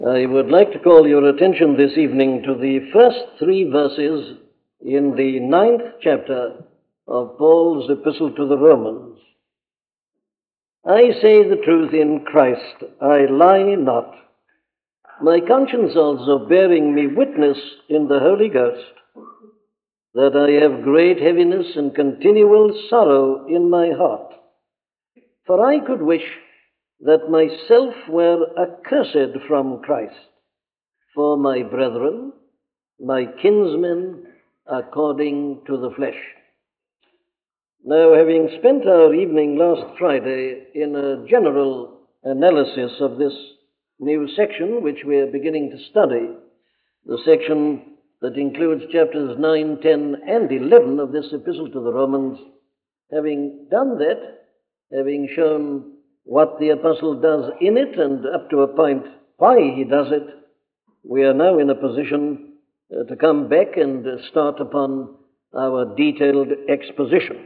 I would like to call your attention this evening to the first three verses in the 9th chapter of Paul's epistle to the Romans. I say the truth in Christ, I lie not. My conscience also bearing me witness in the Holy Ghost, that I have great heaviness and continual sorrow in my heart. For I could wish that myself were accursed from Christ, for my brethren, my kinsmen, according to the flesh. Now, having spent our evening last Friday in a general analysis of this new section which we are beginning to study, the section that includes chapters 9, 10, and 11 of this epistle to the Romans, having done that, having shown what the apostle does in it and up to a point why he does it, we are now in a position to come back and start upon our detailed exposition.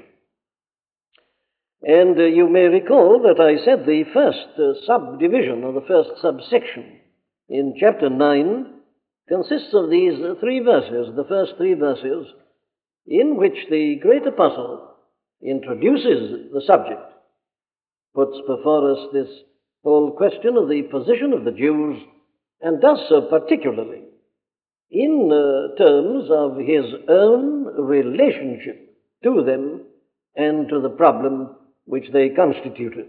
And you may recall that I said the first subdivision or the first subsection in chapter 9 consists of these three verses, the first three verses, in which the great apostle introduces the subject, puts before us this whole question of the position of the Jews, and does so particularly in terms of his own relationship to them and to the problem which they constituted.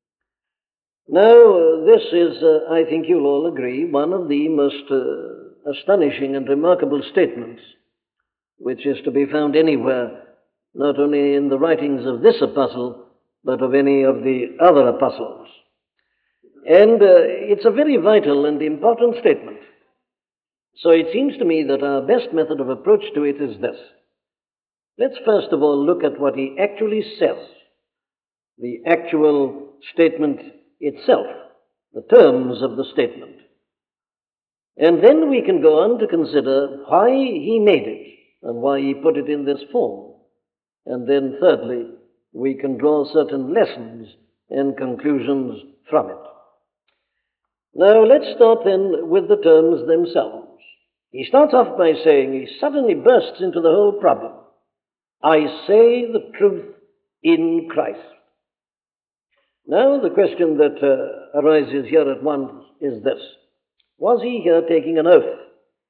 Now, this is, I think you'll all agree, one of the most astonishing and remarkable statements which is to be found anywhere, not only in the writings of this apostle, but of any of the other apostles. And it's a very vital and important statement. So it seems to me that our best method of approach to it is this. Let's first of all look at what he actually says, the actual statement itself, the terms of the statement. And then we can go on to consider why he made it and why he put it in this form. And then thirdly, we can draw certain lessons and conclusions from it. Now, let's start then with the terms themselves. He starts off by saying, he suddenly bursts into the whole problem. I say the truth in Christ. Now, the question that arises here at once is this. Was he here taking an oath?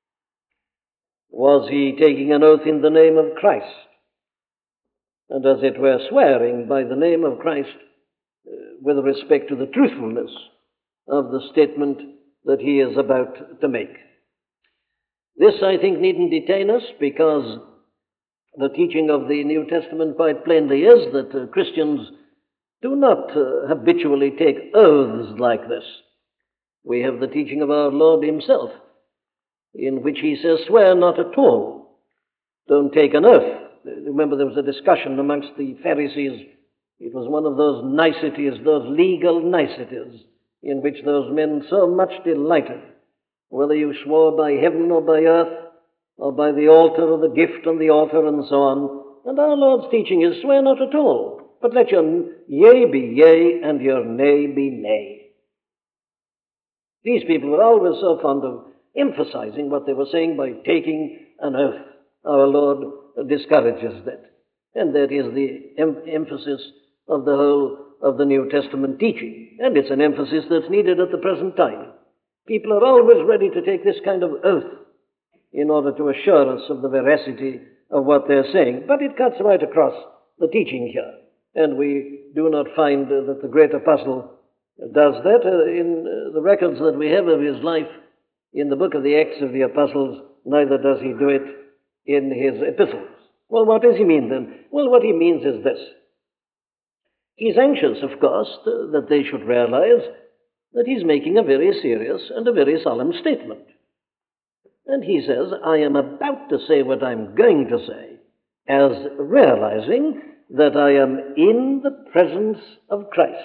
Was he taking an oath in the name of Christ? And as it were, swearing by the name of Christ with respect to the truthfulness of the statement that he is about to make. This, I think, needn't detain us, because the teaching of the New Testament quite plainly is that Christians do not habitually take oaths like this. We have the teaching of our Lord himself, in which he says, swear not at all. Don't take an oath. Remember, there was a discussion amongst the Pharisees. It was one of those niceties, those legal niceties, in which those men so much delighted, whether you swore by heaven or by earth, or by the altar or the gift on the altar and so on. And our Lord's teaching is, swear not at all, but let your yea be yea and your nay be nay. These people were always so fond of emphasizing what they were saying by taking an oath. Our Lord discourages that. And that is the emphasis of the whole of the New Testament teaching. And it's an emphasis that's needed at the present time. People are always ready to take this kind of oath in order to assure us of the veracity of what they're saying. But it cuts right across the teaching here. And we do not find that the great apostle does that. In the records that we have of his life in the book of the Acts of the Apostles, neither does he do it in his epistles. Well, what does he mean then? Well, what he means is this. He's anxious, of course, that they should realize that he's making a very serious and a very solemn statement. And he says, I am about to say what I'm going to say, as realizing that I am in the presence of Christ.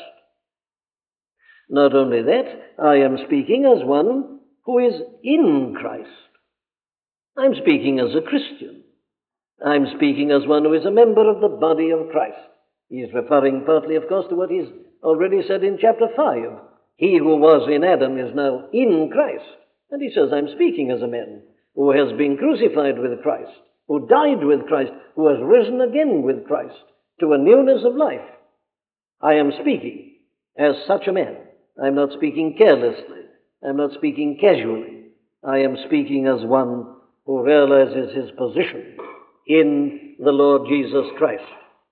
Not only that, I am speaking as one who is in Christ. I'm speaking as a Christian. I'm speaking as one who is a member of the body of Christ. He is referring partly, of course, to what he's already said in chapter 5, He who was in Adam is now in Christ. And he says, I'm speaking as a man who has been crucified with Christ, who died with Christ, who has risen again with Christ to a newness of life. I am speaking as such a man. I'm not speaking carelessly. I'm not speaking casually. I am speaking as one who realizes his position in the Lord Jesus Christ.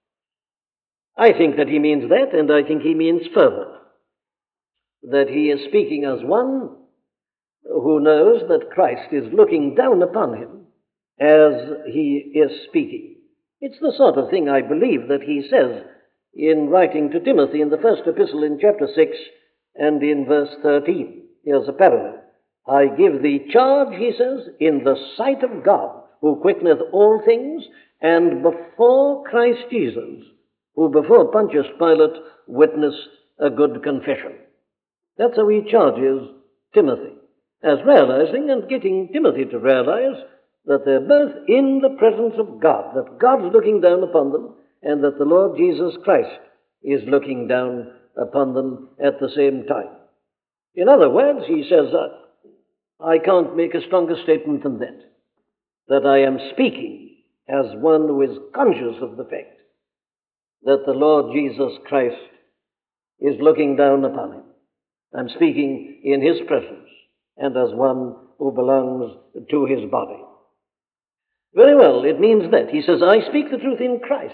I think that he means that, and I think he means further, that he is speaking as one who knows that Christ is looking down upon him as he is speaking. It's the sort of thing, I believe, that he says in writing to Timothy in the first epistle in chapter 6 and in verse 13. Here's a parallel. I give thee charge, he says, in the sight of God, who quickeneth all things, and before Christ Jesus, who before Pontius Pilate witnessed a good confession. That's how he charges Timothy, as realizing and getting Timothy to realize that they're both in the presence of God, that God's looking down upon them, and that the Lord Jesus Christ is looking down upon them at the same time. In other words, he says, I can't make a stronger statement than that I am speaking as one who is conscious of the fact that the Lord Jesus Christ is looking down upon him. I'm speaking in his presence and as one who belongs to his body. Very well, it means that. He says, I speak the truth in Christ.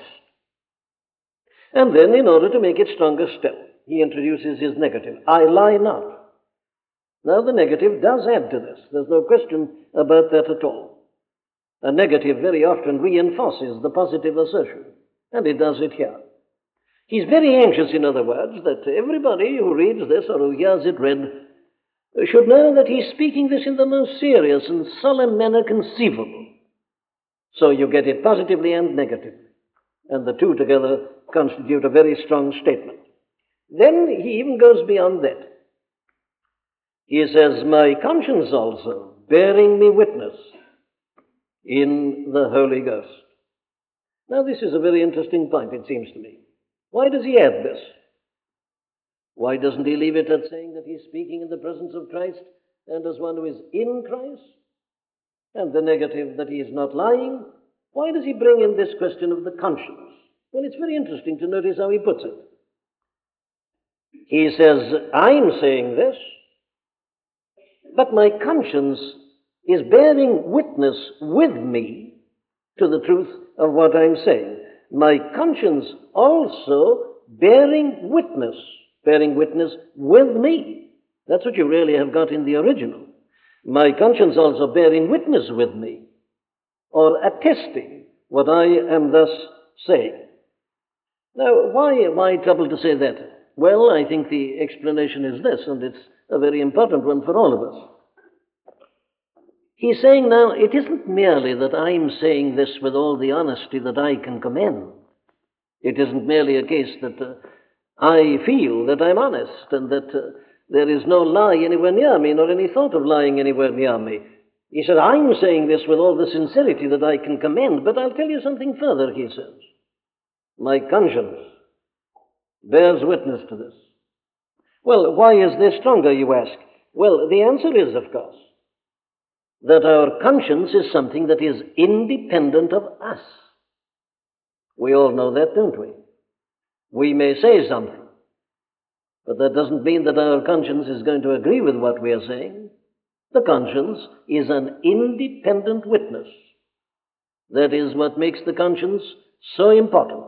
And then, in order to make it stronger still, he introduces his negative. I lie not. Now, the negative does add to this. There's no question about that at all. A negative very often reinforces the positive assertion, and it does it here. He's very anxious, in other words, that everybody who reads this or who hears it read should know that he's speaking this in the most serious and solemn manner conceivable. So you get it positively and negatively, and the two together constitute a very strong statement. Then he even goes beyond that. He says, my conscience also, bearing me witness in the Holy Ghost. Now, this is a very interesting point, it seems to me. Why does he add this? Why doesn't he leave it at saying that he's speaking in the presence of Christ and as one who is in Christ? And the negative, that he is not lying? Why does he bring in this question of the conscience? Well, it's very interesting to notice how he puts it. He says, I'm saying this, but my conscience is bearing witness with me to the truth of what I'm saying. My conscience also bearing witness with me. That's what you really have got in the original. My conscience also bearing witness with me, or attesting what I am thus saying. Now, why trouble to say that? Well, I think the explanation is this, and it's a very important one for all of us. He's saying now, it isn't merely that I'm saying this with all the honesty that I can command. It isn't merely a case that I feel that I'm honest and that there is no lie anywhere near me, nor any thought of lying anywhere near me. He said, I'm saying this with all the sincerity that I can command, but I'll tell you something further, he says. My conscience bears witness to this. Well, why is this stronger, you ask? Well, the answer is, of course, that our conscience is something that is independent of us. We all know that, don't we? We may say something, but that doesn't mean that our conscience is going to agree with what we are saying. The conscience is an independent witness. That is what makes the conscience so important.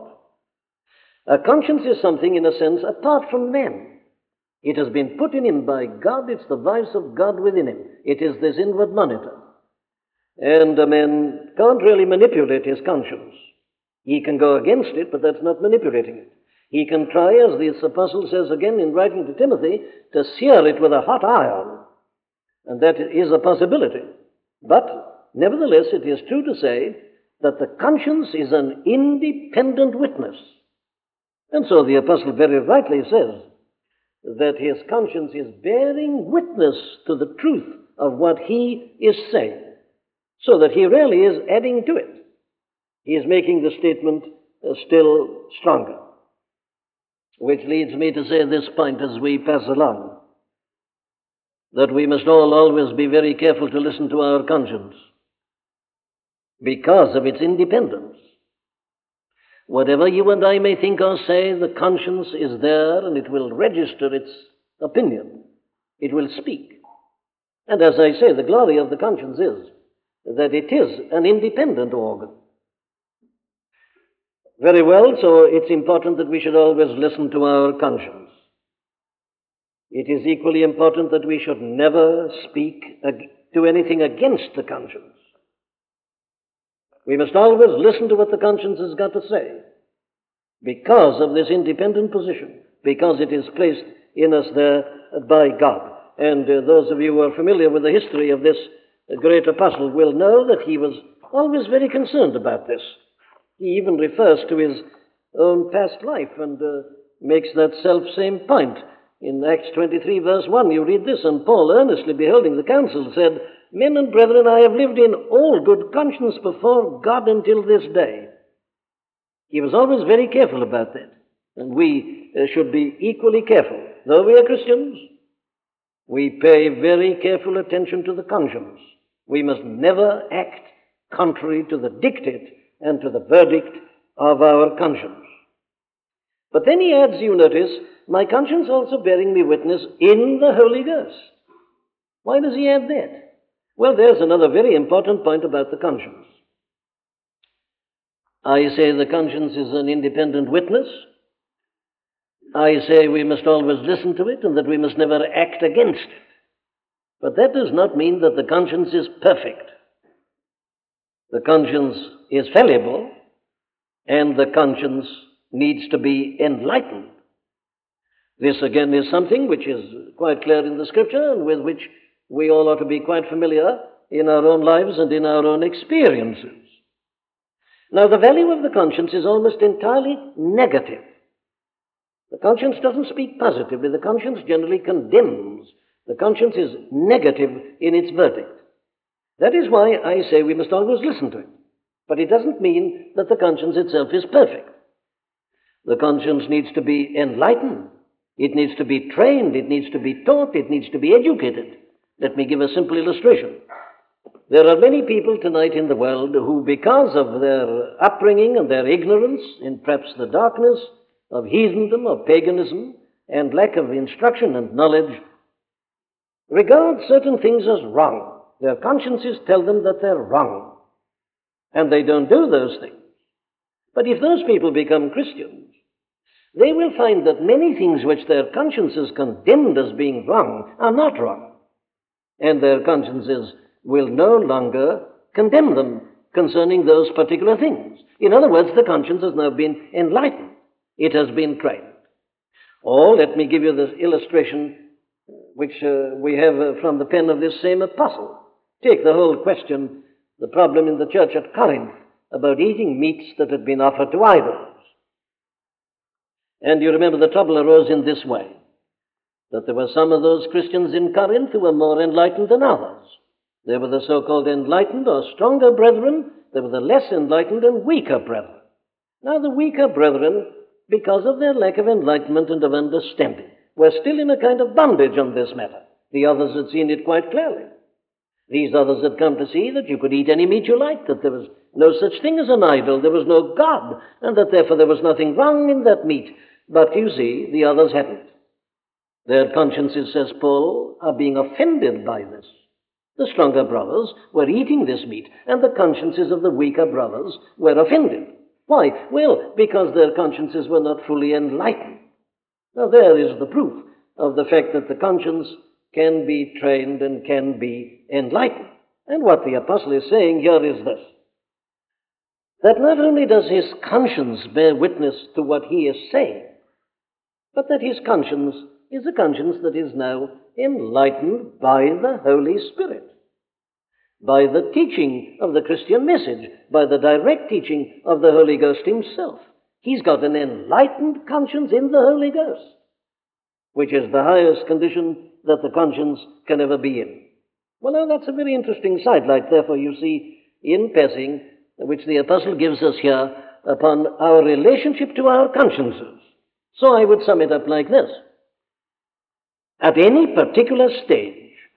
A conscience is something, in a sense, apart from man. It has been put in him by God. It's the voice of God within him. It is this inward monitor. And a man can't really manipulate his conscience. He can go against it, but that's not manipulating it. He can try, as the apostle says again in writing to Timothy, to sear it with a hot iron. And that is a possibility. But, nevertheless, it is true to say that the conscience is an independent witness. And so the apostle very rightly says that his conscience is bearing witness to the truth of what he is saying, so that he really is adding to it. He is making the statement still stronger. Which leads me to say this point as we pass along. that we must all always be very careful to listen to our conscience because of its independence. Whatever you and I may think or say, the conscience is there and it will register its opinion. It will speak. And as I say, the glory of the conscience is that it is an independent organ. Very well, so it's important that we should always listen to our conscience. It is equally important that we should never speak to anything against the conscience. We must always listen to what the conscience has got to say because of this independent position, because it is placed in us there by God. And those of you who are familiar with the history of this great apostle will know that he was always very concerned about this. He even refers to his own past life and makes that self-same point. In Acts 23, verse 1, you read this, and Paul, earnestly beholding the council, said, Men and brethren, I have lived in all good conscience before God until this day. He was always very careful about that. And we should be equally careful. Though we are Christians, we pay very careful attention to the conscience. We must never act contrary to the dictate and to the verdict of our conscience. But then he adds, you notice, my conscience also bearing me witness in the Holy Ghost. Why does he add that? Well, there's another very important point about the conscience. I say the conscience is an independent witness. I say we must always listen to it and that we must never act against it. But that does not mean that the conscience is perfect. The conscience is fallible, and the conscience needs to be enlightened. This, again, is something which is quite clear in the Scripture and with which we all ought to be quite familiar in our own lives and in our own experiences. Now, the value of the conscience is almost entirely negative. The conscience doesn't speak positively. The conscience generally condemns. The conscience is negative in its verdict. That is why I say we must always listen to it. But it doesn't mean that the conscience itself is perfect. The conscience needs to be enlightened. It needs to be trained. It needs to be taught. It needs to be educated. Let me give a simple illustration. There are many people tonight in the world who, because of their upbringing and their ignorance, in perhaps the darkness of heathendom, of paganism, and lack of instruction and knowledge, regard certain things as wrong. Their consciences tell them that they're wrong, and they don't do those things. But if those people become Christians, they will find that many things which their consciences condemned as being wrong are not wrong, and their consciences will no longer condemn them concerning those particular things. In other words, the conscience has now been enlightened. It has been trained. Or, let me give you this illustration which we have from the pen of this same apostle. Take the whole question, the problem in the church at Corinth about eating meats that had been offered to idols. And you remember the trouble arose in this way, that there were some of those Christians in Corinth who were more enlightened than others. There were the so-called enlightened or stronger brethren. There were the less enlightened and weaker brethren. Now, the weaker brethren, because of their lack of enlightenment and of understanding, were still in a kind of bondage on this matter. The others had seen it quite clearly. These others had come to see that you could eat any meat you liked, that there was no such thing as an idol, there was no God, and that therefore there was nothing wrong in that meat. But you see, the others hadn't. Their consciences, says Paul, are being offended by this. The stronger brothers were eating this meat, and the consciences of the weaker brothers were offended. Why? Well, because their consciences were not fully enlightened. Now, there is the proof of the fact that the conscience can be trained and can be enlightened. And what the apostle is saying here is this, that not only does his conscience bear witness to what he is saying, but that his conscience is a conscience that is now enlightened by the Holy Spirit, by the teaching of the Christian message, by the direct teaching of the Holy Ghost himself. He's got an enlightened conscience in the Holy Ghost, which is the highest condition that the conscience can ever be in. Well, now that's a very interesting sidelight, therefore, you see, in passing, which the apostle gives us here upon our relationship to our consciences. So I would sum it up like this. At any particular stage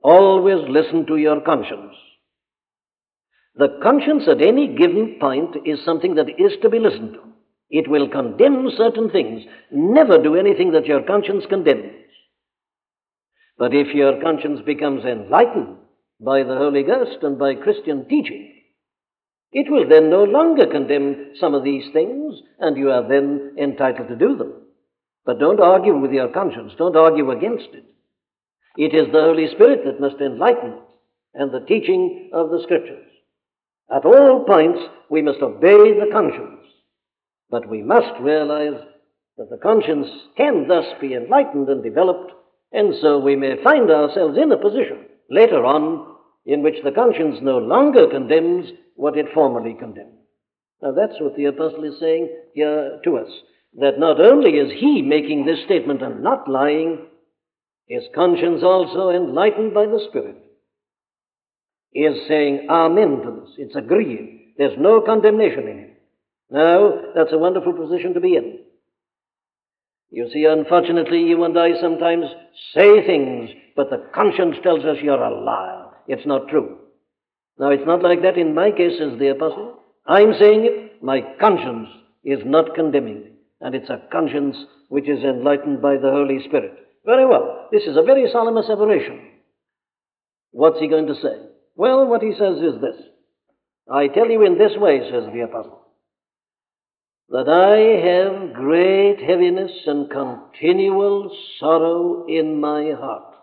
Always listen to your conscience. The conscience at any given point is something that is to be listened to. It will condemn certain things. Never do anything that your conscience condemns. But if your conscience becomes enlightened by the Holy Ghost and by Christian teaching, it will then no longer condemn some of these things, and you are then entitled to do them. But don't argue with your conscience. Don't argue against it. It is the Holy Spirit that must enlighten it, and the teaching of the Scriptures. At all points, we must obey the conscience. But we must realize that the conscience can thus be enlightened and developed, and so we may find ourselves in a position later on in which the conscience no longer condemns what it formerly condemned. Now that's what the apostle is saying here to us, that not only is he making this statement and not lying, his conscience also enlightened by the Spirit is saying amen to this. It's agreeing. There's no condemnation in it. Now, that's a wonderful position to be in. You see, unfortunately, you and I sometimes say things, but the conscience tells us you're a liar. It's not true. Now, it's not like that in my case, says the apostle. I'm saying it. My conscience is not condemning me. And it's a conscience which is enlightened by the Holy Spirit. Very well. This is a very solemn asseveration. What's he going to say? Well, what he says is this. I tell you in this way, says the apostle, that I have great heaviness and continual sorrow in my heart.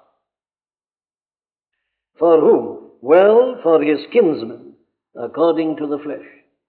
For whom? Well, for his kinsmen, according to the flesh.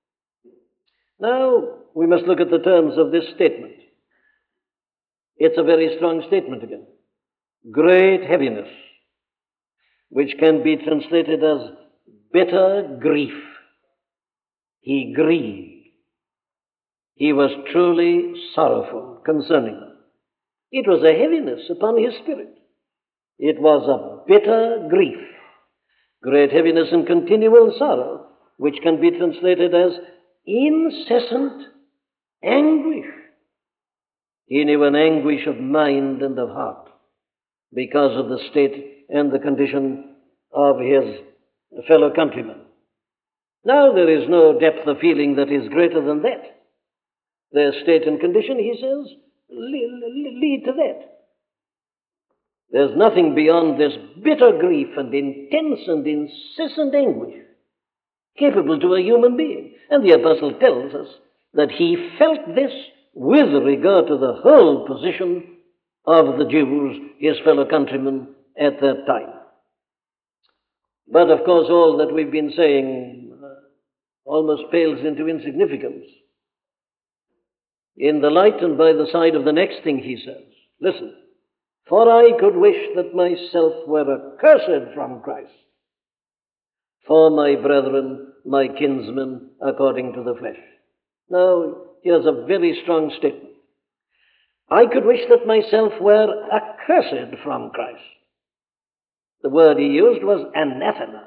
Now, we must look at the terms of this statement. It's a very strong statement again. Great heaviness, which can be translated as bitter grief. He grieved. He was truly sorrowful concerning them. It was a heaviness upon his spirit. It was a bitter grief. Great heaviness and continual sorrow, which can be translated as incessant anguish. He knew an anguish of mind and of heart because of the state and the condition of his fellow countrymen. Now, there is no depth of feeling that is greater than that. Their state and condition, he says, lead to that. There's nothing beyond this bitter grief and intense and incessant anguish capable to a human being. And the apostle tells us that he felt this with regard to the whole position of the Jews, his fellow countrymen, at that time. But of course, all that we've been saying almost pales into insignificance in the light and by the side of the next thing he says. Listen, for I could wish that myself were accursed from Christ for my brethren, my kinsmen, according to the flesh. Now, here's a very strong statement. I could wish that myself were accursed from Christ. The word he used was anathema.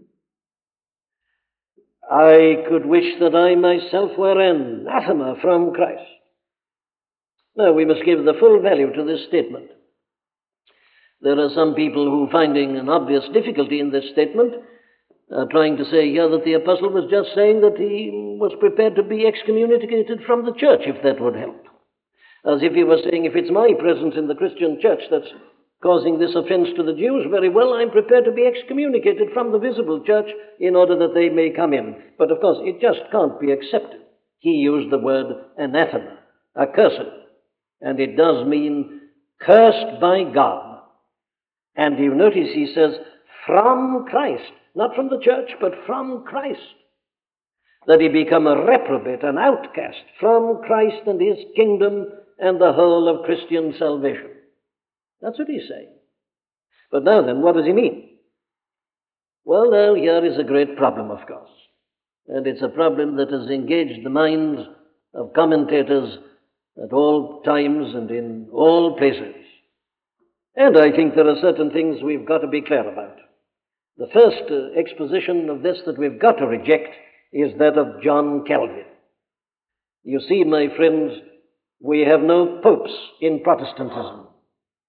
I could wish that I myself were anathema from Christ. Now, we must give the full value to this statement. There are some people who, finding an obvious difficulty in this statement, are trying to say here that the apostle was just saying that he was prepared to be excommunicated from the church, if that would help. As if he was saying, if it's my presence in the Christian church that's causing this offense to the Jews, very well, I'm prepared to be excommunicated from the visible church in order that they may come in. But of course, it just can't be accepted. He used the word anathema, accursed, and it does mean cursed by God. And you notice he says, from Christ, not from the church, but from Christ, that he become a reprobate, an outcast from Christ and his kingdom and the whole of Christian salvation. That's what he's saying. But now then, what does he mean? Well, now, here is a great problem, of course. And it's a problem that has engaged the minds of commentators at all times and in all places. And I think there are certain things we've got to be clear about. The first exposition of this that we've got to reject is that of John Calvin. You see, my friends, we have no popes in Protestantism.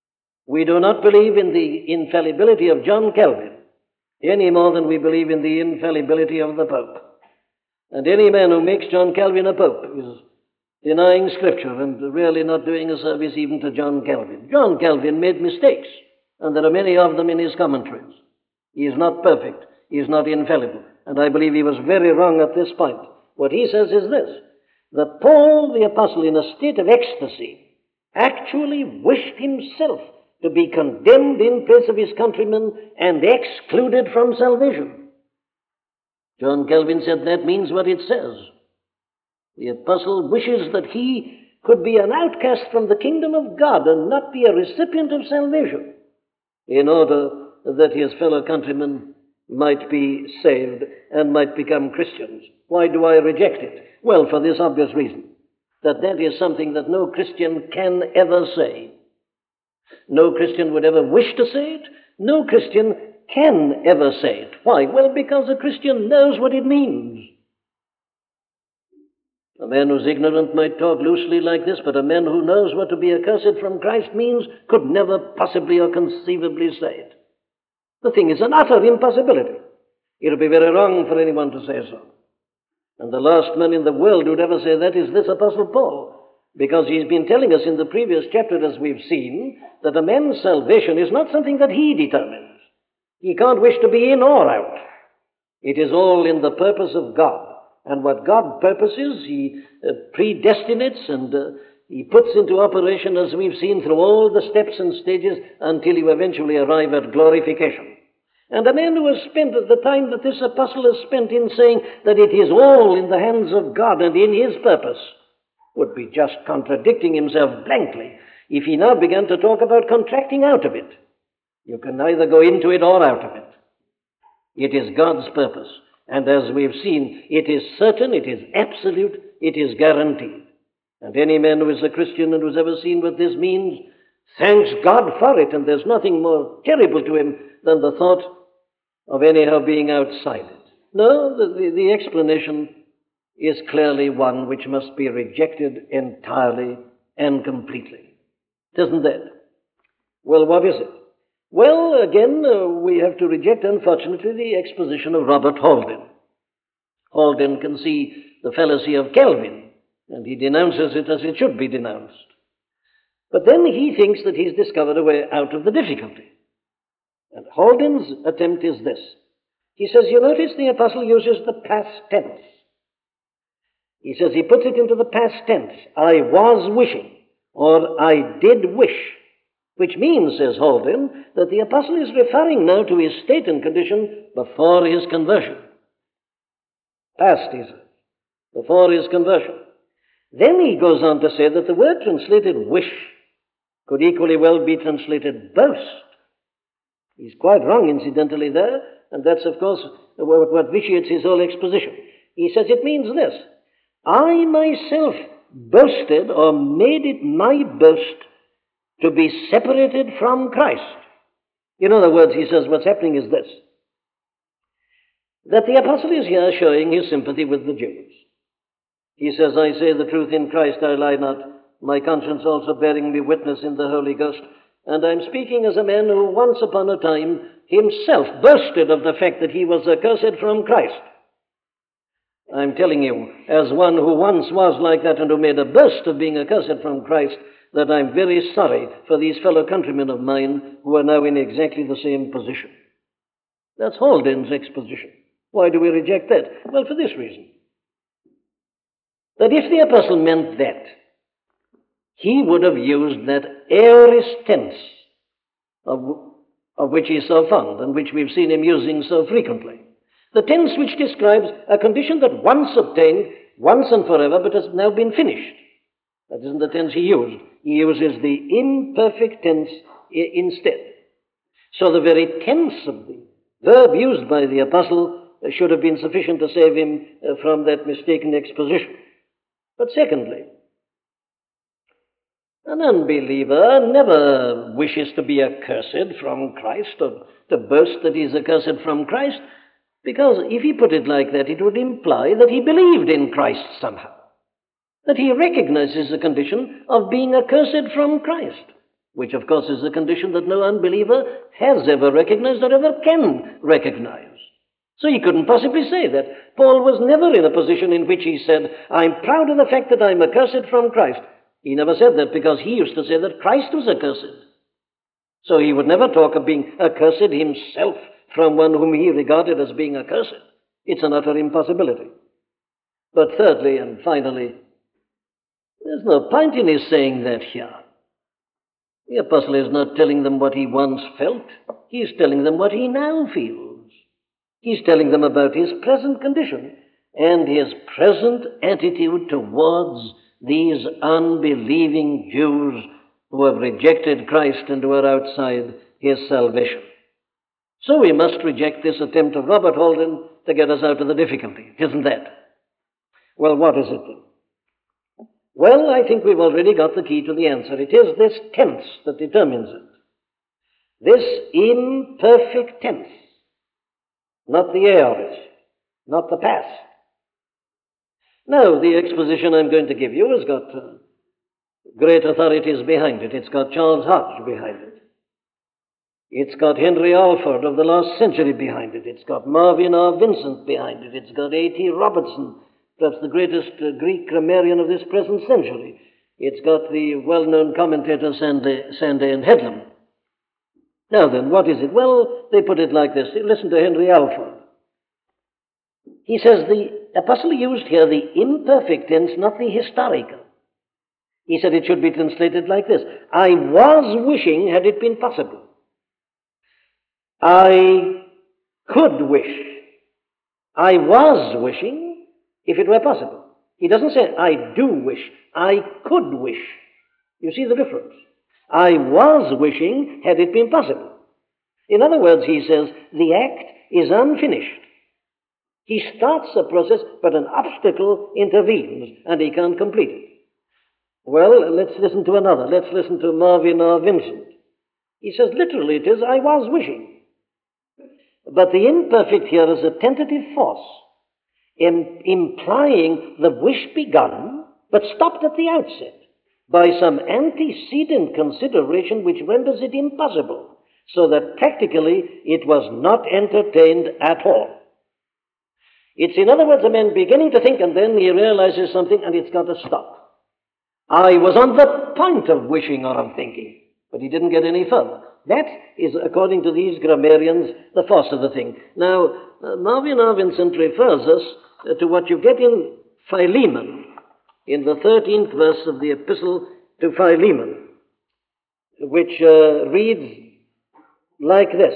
We do not believe in the infallibility of John Calvin any more than we believe in the infallibility of the Pope. And any man who makes John Calvin a Pope is denying Scripture and really not doing a service even to John Calvin. John Calvin made mistakes, and there are many of them in his commentaries. He is not perfect. He is not infallible. And I believe he was very wrong at this point. What he says is this, that Paul the Apostle, in a state of ecstasy, actually wished himself to be condemned in place of his countrymen and excluded from salvation. John Calvin said that means what it says. The apostle wishes that he could be an outcast from the kingdom of God and not be a recipient of salvation, in order that his fellow countrymen might be saved and might become Christians. Why do I reject it? Well, for this obvious reason, that is something that no Christian can ever say. No Christian would ever wish to say it. No Christian can ever say it. Why? Well, because a Christian knows what it means. A man who's ignorant might talk loosely like this, but a man who knows what to be accursed from Christ means could never possibly or conceivably say it. The thing is an utter impossibility. It would be very wrong for anyone to say so. And the last man in the world who'd ever say that is this Apostle Paul, because he's been telling us in the previous chapter, as we've seen, that a man's salvation is not something that he determines. He can't wish to be in or out. It is all in the purpose of God. And what God purposes, he predestinates and he puts into operation, as we've seen, through all the steps and stages until you eventually arrive at glorification. And a man who has spent the time that this apostle has spent in saying that it is all in the hands of God and in his purpose would be just contradicting himself blankly if he now began to talk about contracting out of it. You can neither go into it or out of it. It is God's purpose. And as we've seen, it is certain, it is absolute, it is guaranteed. And any man who is a Christian and who's ever seen what this means thanks God for it, and there's nothing more terrible to him than the thought of anyhow being outside it. No, the explanation is clearly one which must be rejected entirely and completely. Isn't that? Well, what is it? Well, again, we have to reject, unfortunately, the exposition of Robert Haldane. Haldane can see the fallacy of Calvin, and he denounces it as it should be denounced. But then he thinks that he's discovered a way out of the difficulty. And Haldane's attempt is this. He says, you notice the apostle uses the past tense. He says he puts it into the past tense. I was wishing, or I did wish. Which means, says Haldane, that the apostle is referring now to his state and condition before his conversion. Past, he says, before his conversion. Then he goes on to say that the word translated wish could equally well be translated boast. He's quite wrong, incidentally, there, and that's, of course, what vitiates his whole exposition. He says it means this. I myself boasted or made it my boast to be separated from Christ. In other words, he says what's happening is this, that the apostle is here showing his sympathy with the Jews. He says, I say the truth in Christ, I lie not, my conscience also bearing me witness in the Holy Ghost. And I'm speaking as a man who once upon a time himself boasted of the fact that he was accursed from Christ. I'm telling you, as one who once was like that and who made a boast of being accursed from Christ, that I'm very sorry for these fellow countrymen of mine who are now in exactly the same position. That's Haldane's exposition. Why do we reject that? Well, for this reason. That if the apostle meant that, he would have used that aorist tense of which he's so fond and which we've seen him using so frequently. The tense which describes a condition that once obtained, once and forever, but has now been finished. That isn't the tense he used. He uses the imperfect tense instead. So the very tense of the verb used by the apostle should have been sufficient to save him from that mistaken exposition. But secondly, an unbeliever never wishes to be accursed from Christ or to boast that he's accursed from Christ, because if he put it like that, it would imply that he believed in Christ somehow, that he recognizes the condition of being accursed from Christ. which of course is a condition that no unbeliever has ever recognized or ever can recognize. So he couldn't possibly say that. Paul was never in a position in which he said, I'm proud of the fact that I'm accursed from Christ. He never said that because he used to say that Christ was accursed. So he would never talk of being accursed himself from one whom he regarded as being accursed. It's an utter impossibility. But thirdly and finally, there's no point in his saying that here. The apostle is not telling them what he once felt. He's telling them what he now feels. He's telling them about his present condition and his present attitude towards these unbelieving Jews who have rejected Christ and who are outside his salvation. So we must reject this attempt of Robert Holden to get us out of the difficulty, isn't that? Well, what is it then? Well, I think we've already got the key to the answer. It is this tense that determines it. This imperfect tense. Not the aorist, not the past. Now, the exposition I'm going to give you has got great authorities behind it. It's got Charles Hodge behind it. It's got Henry Alford of the last century behind it. It's got Marvin R. Vincent behind it. It's got A.T. Robertson, perhaps the greatest Greek grammarian of this present century. It's got the well-known commentator Sanday and Headlam. Now then, what is it? Well, they put it like this. Listen to Henry Alford. He says the apostle used here the imperfect tense, not the historical. He said it should be translated like this. I was wishing had it been possible. I could wish. I was wishing if it were possible. He doesn't say I do wish. I could wish. You see the difference? I was wishing had it been possible. In other words, he says the act is unfinished. He starts a process, but an obstacle intervenes, and he can't complete it. Well, let's listen to another. Let's listen to Marvin R. Vincent. He says, literally it is, I was wishing. But the imperfect here is a tentative force, implying the wish begun, but stopped at the outset, by some antecedent consideration which renders it impossible, so that practically it was not entertained at all. It's, in other words, a man beginning to think, and then he realizes something, and it's got to stop. I was on the point of wishing or of thinking, but he didn't get any further. That is, according to these grammarians, the force of the thing. Now, Marvin R. Vincent refers us to what you get in Philemon, in the 13th verse of the epistle to Philemon, which reads like this.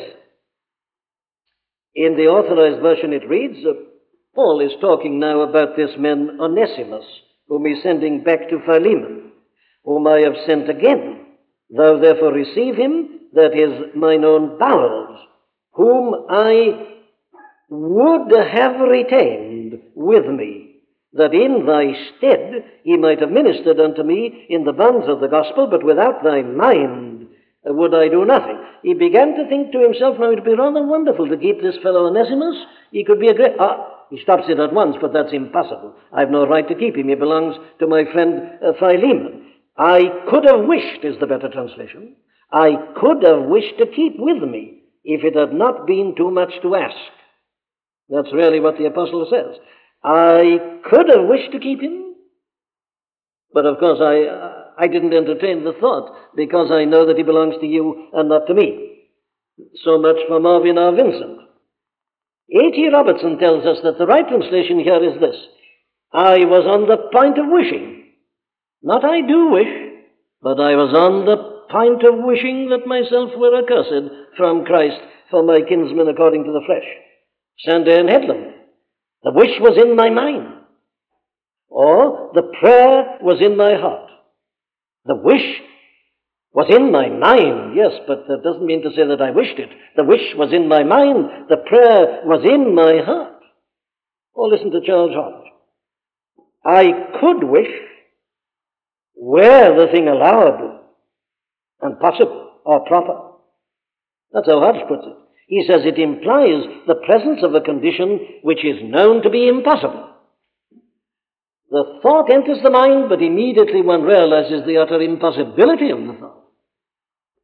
In the Authorized Version it reads, Paul is talking now about this man Onesimus, whom he's sending back to Philemon, whom I have sent again. Thou therefore receive him, that is mine own bowels, whom I would have retained with me, that in thy stead he might have ministered unto me in the bonds of the gospel, but without thy mind would I do nothing. He began to think to himself, now it would be rather wonderful to keep this fellow Onesimus. He could be a great... he stops it at once, but that's impossible. I've no right to keep him. He belongs to my friend Philemon. I could have wished, is the better translation. I could have wished to keep with me if it had not been too much to ask. That's really what the apostle says. I could have wished to keep him, but of course I didn't entertain the thought because I know that he belongs to you and not to me. So much for Marvin R. Vincent. A.T. Robertson tells us that the right translation here is this. I was on the point of wishing. Not I do wish, but I was on the point of wishing that myself were accursed from Christ for my kinsmen according to the flesh. Sanday and Headlam. The wish was in my mind. Or the prayer was in my heart. The wish was in my mind, yes, but that doesn't mean to say that I wished it. The wish was in my mind. The prayer was in my heart. Or listen to Charles Hodge. I could wish were the thing allowable and possible or proper. That's how Hodge puts it. He says it implies the presence of a condition which is known to be impossible. The thought enters the mind, but immediately one realizes the utter impossibility of the thought.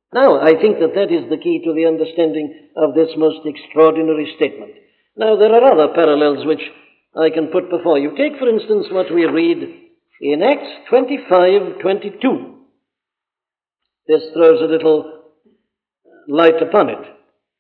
Now, I think that that is the key to the understanding of this most extraordinary statement. Now, there are other parallels which I can put before you. Take, for instance, what we read in Acts 25:22. This throws a little light upon it.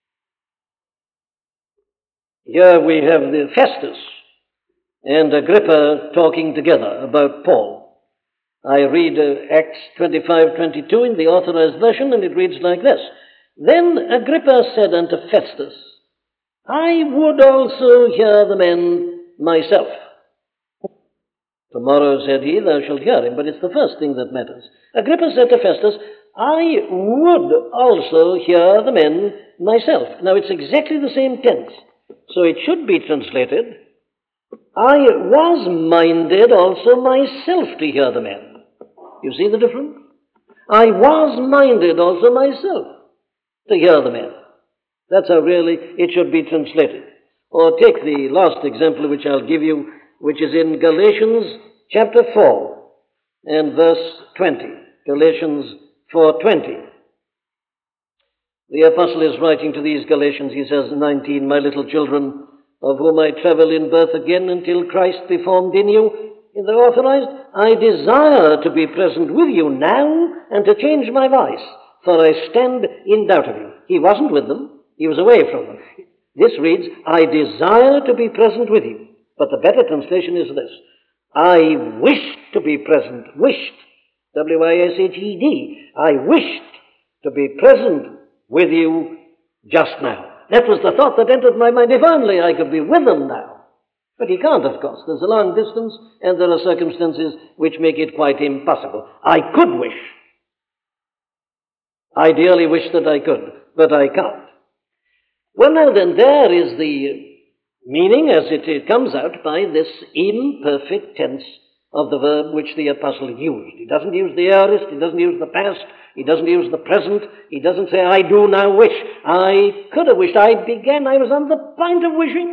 Here we have the Festus and Agrippa talking together about Paul. I read Acts 25:22 in the Authorized Version, and it reads like this. Then Agrippa said unto Festus, I would also hear the man myself. Tomorrow, said he, thou shalt hear him, but it's the first thing that matters. Agrippa said to Festus, I would also hear the men myself. Now, it's exactly the same tense, so it should be translated, I was minded also myself to hear the men. You see the difference? I was minded also myself to hear the men. That's how really it should be translated. Or take the last example which I'll give you, which is in Galatians chapter 4 and verse 20. Galatians 4:20. The apostle is writing to these Galatians. He says, 19, my little children, of whom I travel in birth again until Christ be formed in you. In the Authorized, I desire to be present with you now and to change my voice, for I stand in doubt of you. He wasn't with them. He was away from them. This reads, I desire to be present with you. But the better translation is this. I wished to be present. Wished. W-I-S-H-E-D. I wished to be present with you just now. That was the thought that entered my mind. If only I could be with them now. But he can't, of course. There's a long distance, and there are circumstances which make it quite impossible. I could wish. I dearly wish that I could, but I can't. Well, now then, there is the meaning as it comes out by this imperfect tense of the verb which the apostle used. He doesn't use the aorist, he doesn't use the past, he doesn't use the present, he doesn't say, I do now wish. I could have wished, I was on the point of wishing.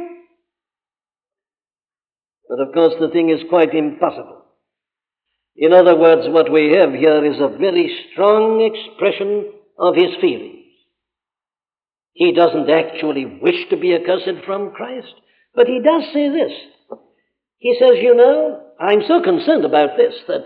But of course the thing is quite impossible. In other words, what we have here is a very strong expression of his feelings. He doesn't actually wish to be accursed from Christ, but he does say this. He says, I'm so concerned about this that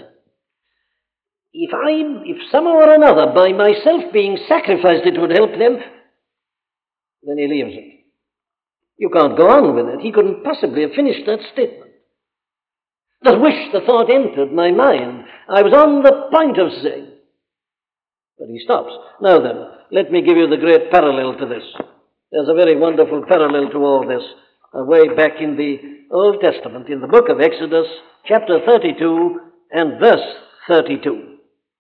if somehow or another by myself being sacrificed it would help them, then he leaves it. You can't go on with it. He couldn't possibly have finished that statement. The thought entered my mind. I was on the point of saying. But he stops. Now then, let me give you the great parallel to this. There's a very wonderful parallel to all this, way back in the Old Testament, in the book of Exodus, chapter 32 and verse 32.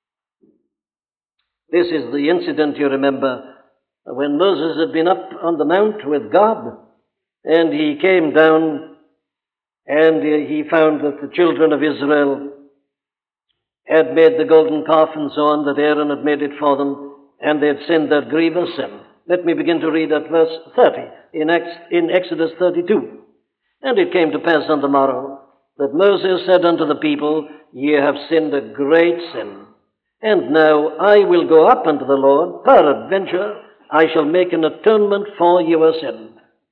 This is the incident, you remember, when Moses had been up on the mount with God, and he came down and he found that the children of Israel had made the golden calf and so on, that Aaron had made it for them, and they had sinned that grievous sin. Let me begin to read at verse 30 in Exodus 32. And it came to pass on the morrow that Moses said unto the people, Ye have sinned a great sin. And now I will go up unto the Lord, peradventure I shall make an atonement for your sin.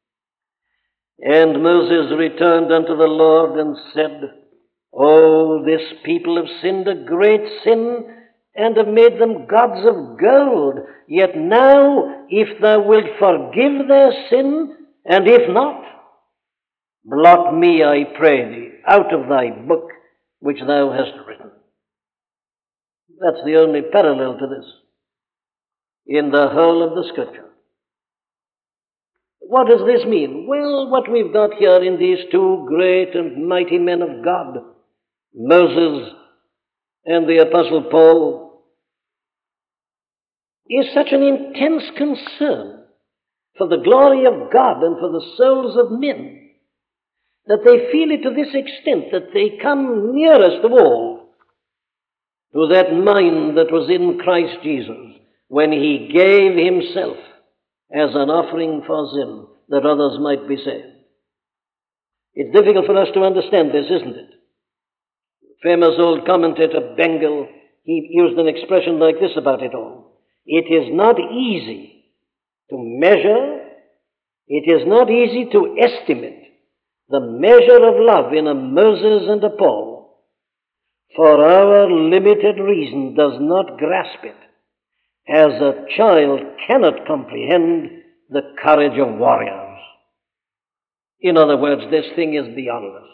And Moses returned unto the Lord and said, Oh, this people have sinned a great sin, and have made them gods of gold. Yet now, if thou wilt forgive their sin, and if not, blot me, I pray thee, out of thy book which thou hast written. That's the only parallel to this in the whole of the Scripture. What does this mean? Well, what we've got here in these two great and mighty men of God, Moses and the Apostle Paul, is such an intense concern for the glory of God and for the souls of men, that they feel it to this extent that they come nearest of all to that mind that was in Christ Jesus when he gave himself as an offering for sin, that others might be saved. It's difficult for us to understand this, isn't it? Famous old commentator Bengal, he used an expression like this about it all. It is not easy to measure, it is not easy to estimate the measure of love in a Moses and a Paul, for our limited reason does not grasp it, as a child cannot comprehend the courage of warriors. In other words, this thing is beyond us.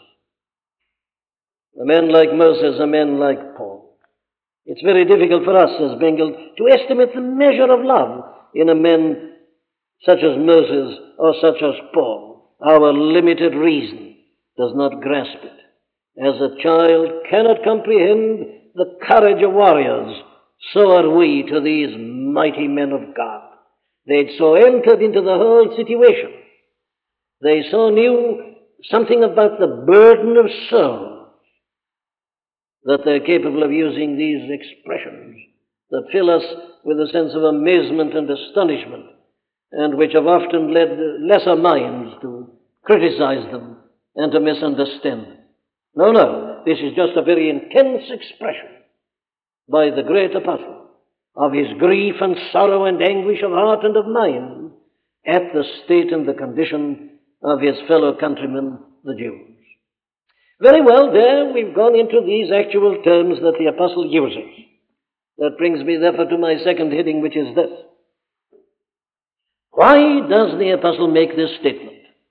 A man like Moses, a man like Paul. It's very difficult for us as Bengal to estimate the measure of love in a man such as Moses or such as Paul. Our limited reason does not grasp it. As a child cannot comprehend the courage of warriors, so are we to these mighty men of God. They'd so entered into the whole situation. They so knew something about the burden of soul that they're capable of using these expressions that fill us with a sense of amazement and astonishment, and which have often led lesser minds to criticize them and to misunderstand them. No, this is just a very intense expression by the great apostle of his grief and sorrow and anguish of heart and of mind at the state and the condition of his fellow countrymen, the Jews. Very well, there we've gone into these actual terms that the apostle uses. That brings me therefore to my second heading, which is this. Why does the apostle make this statement?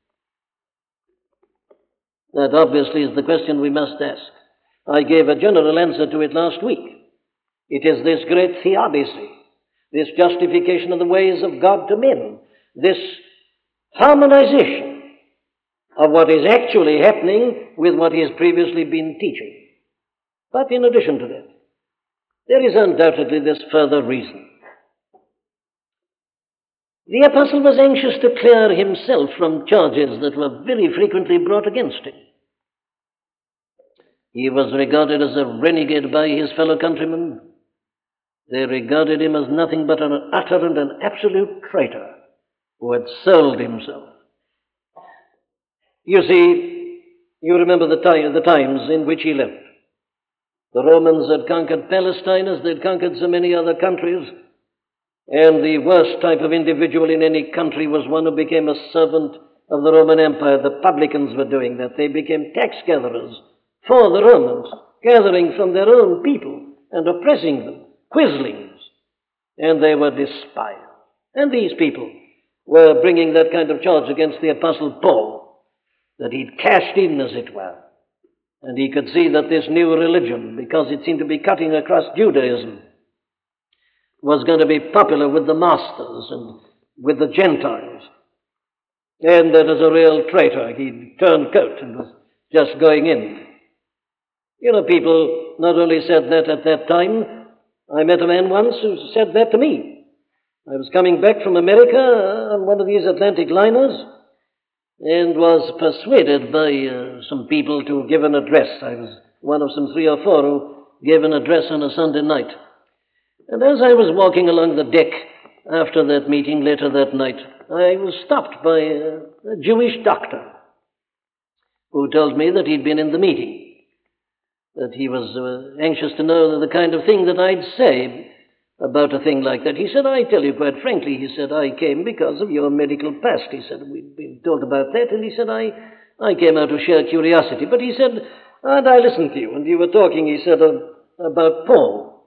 That obviously is the question we must ask. I gave a general answer to it last week. It is this great theodicy, this justification of the ways of God to men, this harmonization of what is actually happening with what he has previously been teaching. But in addition to that, there is undoubtedly this further reason. The apostle was anxious to clear himself from charges that were very frequently brought against him. He was regarded as a renegade by his fellow countrymen. They regarded him as nothing but an utter and an absolute traitor who had sold himself. You see, you remember the times in which he left. The Romans had conquered Palestine as they'd conquered so many other countries, and the worst type of individual in any country was one who became a servant of the Roman Empire. The publicans were doing that. They became tax gatherers for the Romans, gathering from their own people and oppressing them, quislings, and they were despised. And these people were bringing that kind of charge against the Apostle Paul, that he'd cashed in, as it were. And he could see that this new religion, because it seemed to be cutting across Judaism, was going to be popular with the masters and with the Gentiles. And that as a real traitor, he'd turned coat and was just going in. You know, people not only said that at that time. I met a man once who said that to me. I was coming back from America on one of these Atlantic liners, and was persuaded by some people to give an address. I was one of some 3 or 4 who gave an address on a Sunday night. And as I was walking along the deck after that meeting later that night, I was stopped by a Jewish doctor who told me that he'd been in the meeting, that he was anxious to know the kind of thing that I'd say about a thing like that. He said, I tell you quite frankly, he said, I came because of your medical past. He said, we'd been told about that, and he said, I came out of sheer curiosity. But he said, and I listened to you, and you were talking, he said, about Paul.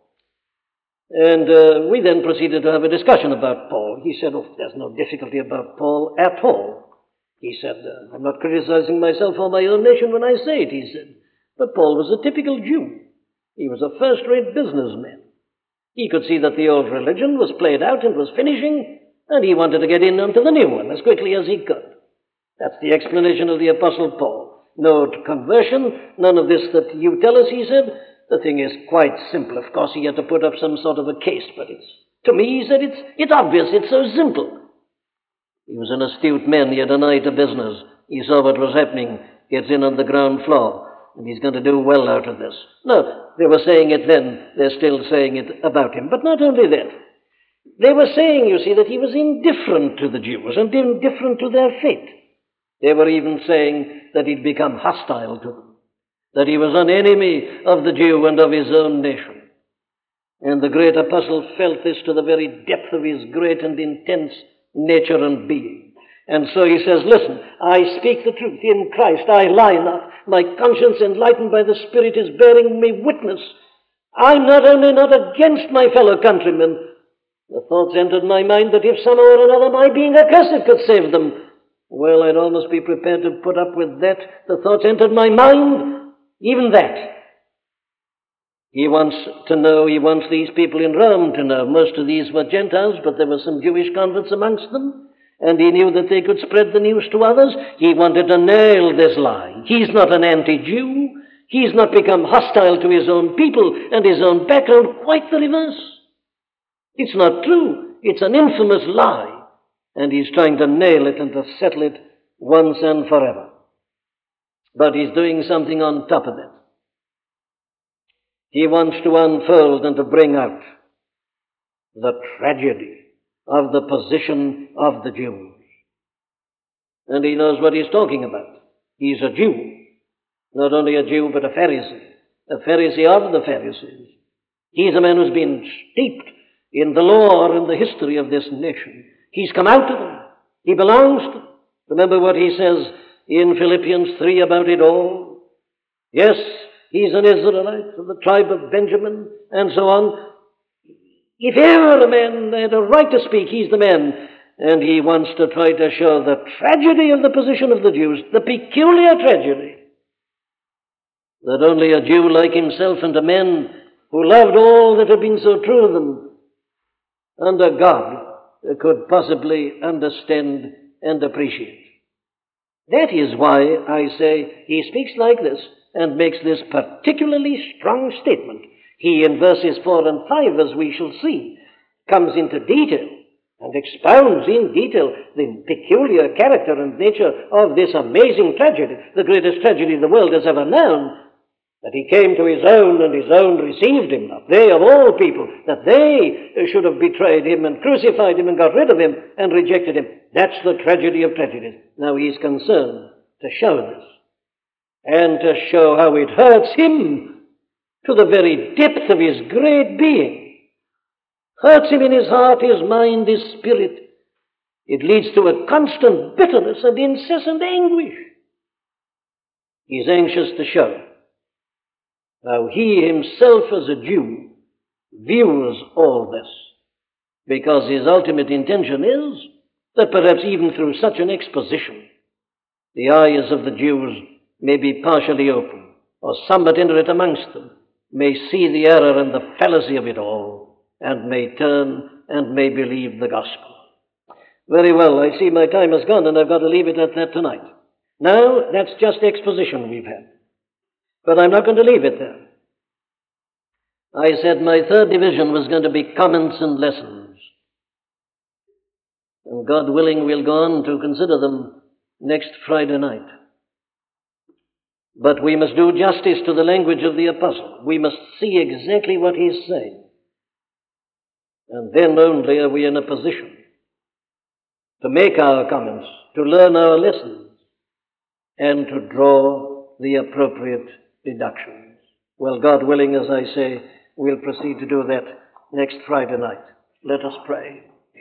And we then proceeded to have a discussion about Paul. He said, oh, there's no difficulty about Paul at all. He said, I'm not criticizing myself or my own nation when I say it, he said. But Paul was a typical Jew. He was a first-rate businessman. He could see that the old religion was played out and was finishing, and he wanted to get in onto the new one as quickly as he could. That's the explanation of the Apostle Paul. No conversion, none of this that you tell us, he said. The thing is quite simple. Of course, he had to put up some sort of a case, but to me, he said, it's obvious, it's so simple. He was an astute man. He had an eye to business. He saw what was happening, gets in on the ground floor, and he's going to do well out of this. No, they were saying it then. They're still saying it about him. But not only that. They were saying, you see, that he was indifferent to the Jews and indifferent to their fate. They were even saying that he'd become hostile to them, that he was an enemy of the Jew and of his own nation. And the great apostle felt this to the very depth of his great and intense nature and being. And so he says, listen, I speak the truth in Christ. I lie not. My conscience, enlightened by the Spirit, is bearing me witness. I'm not only not against my fellow countrymen. The thoughts entered my mind that if somehow or another my being accursed could save them, well, I'd almost be prepared to put up with that. The thoughts entered my mind, even that. He wants these people in Rome to know. Most of these were Gentiles, but there were some Jewish converts amongst them, and he knew that they could spread the news to others. He wanted to nail this lie. He's not an anti-Jew. He's not become hostile to his own people and his own background. Quite the reverse. It's not true. It's an infamous lie, and he's trying to nail it and to settle it once and forever. But he's doing something on top of that. He wants to unfold and to bring out the tragedy of the position of the Jews. And he knows what he's talking about. He's a Jew. Not only a Jew, but a Pharisee of the Pharisees. He's a man who's been steeped in the law and the history of this nation. He's come out of them. He belongs to them. Remember what he says in Philippians 3 about it all? Yes, he's an Israelite of the tribe of Benjamin, and so on. If ever a man had a right to speak, he's the man. And he wants to try to show the tragedy of the position of the Jews, the peculiar tragedy, that only a Jew like himself and a man who loved all that had been so true of them under God could possibly understand and appreciate. That is why I say he speaks like this and makes this particularly strong statement. He, in verses 4 and 5, as we shall see, comes into detail and expounds in detail the peculiar character and nature of this amazing tragedy, the greatest tragedy the world has ever known, that he came to his own and his own received him not. They, of all people, that they should have betrayed him and crucified him and got rid of him and rejected him. That's the tragedy of tragedies. Now he's concerned to show this and to show how it hurts him to the very depth of his great being. Hurts him in his heart, his mind, his spirit. It leads to a constant bitterness and incessant anguish. He's anxious to show how he himself as a Jew views all this, because his ultimate intention is that perhaps even through such an exposition, the eyes of the Jews may be partially open, or somewhat ignorant amongst them may see the error and the fallacy of it all, and may turn and may believe the gospel. Very well, I see my time has gone, and I've got to leave it at that tonight. Now, that's just exposition we've had. But I'm not going to leave it there. I said my third division was going to be comments and lessons. And God willing, we'll go on to consider them next Friday night. But we must do justice to the language of the apostle. We must see exactly what he's saying. And then only are we in a position to make our comments, to learn our lessons, and to draw the appropriate deductions. Well, God willing, as I say, we'll proceed to do that next Friday night. Let us pray.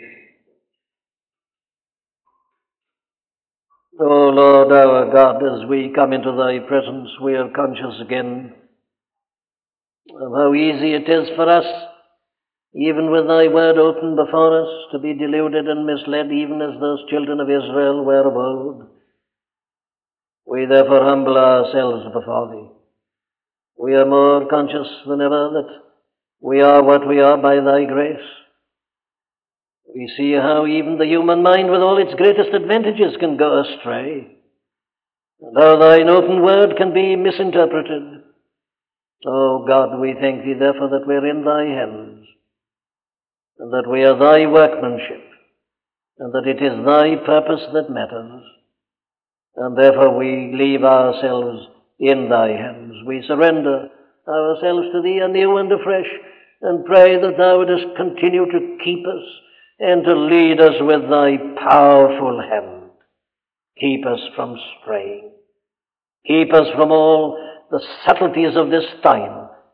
O Lord our God, as we come into thy presence, we are conscious again of how easy it is for us, even with thy word open before us, to be deluded and misled, even as those children of Israel were of old. We therefore humble ourselves before thee. We are more conscious than ever that we are what we are by thy grace. We see how even the human mind, with all its greatest advantages, can go astray, and how thine open word can be misinterpreted. Oh God, we thank thee therefore that we're in thy hands, and that we are thy workmanship, and that it is thy purpose that matters, and therefore we leave ourselves in thy hands. We surrender ourselves to thee anew and afresh, and pray that thou wouldest continue to keep us and to lead us with thy powerful hand. Keep us from straying. Keep us from all the subtleties of this time,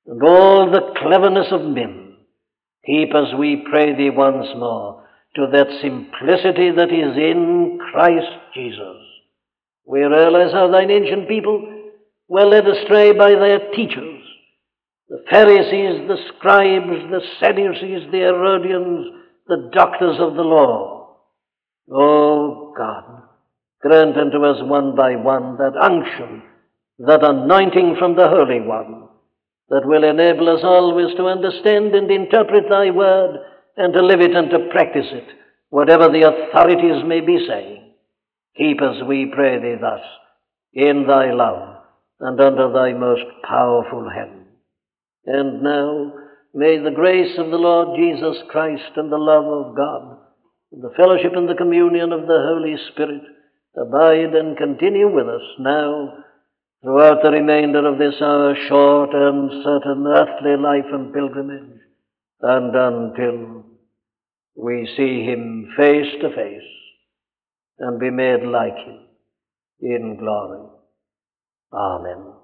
and all the cleverness of men. Keep us, we pray thee once more, to that simplicity that is in Christ Jesus. We realize how thine ancient people were led astray by their teachers, the Pharisees, the scribes, the Sadducees, the Herodians, the doctors of the law. O God, grant unto us one by one that unction, that anointing from the Holy One, that will enable us always to understand and interpret thy word, and to live it and to practice it, whatever the authorities may be saying. Keep us, we pray thee, thus, in thy love, and under thy most powerful hand. And now, may the grace of the Lord Jesus Christ, and the love of God, and the fellowship and the communion of the Holy Spirit abide and continue with us now, throughout the remainder of this our short and certain earthly life and pilgrimage, and until we see him face to face and be made like him in glory. Amen.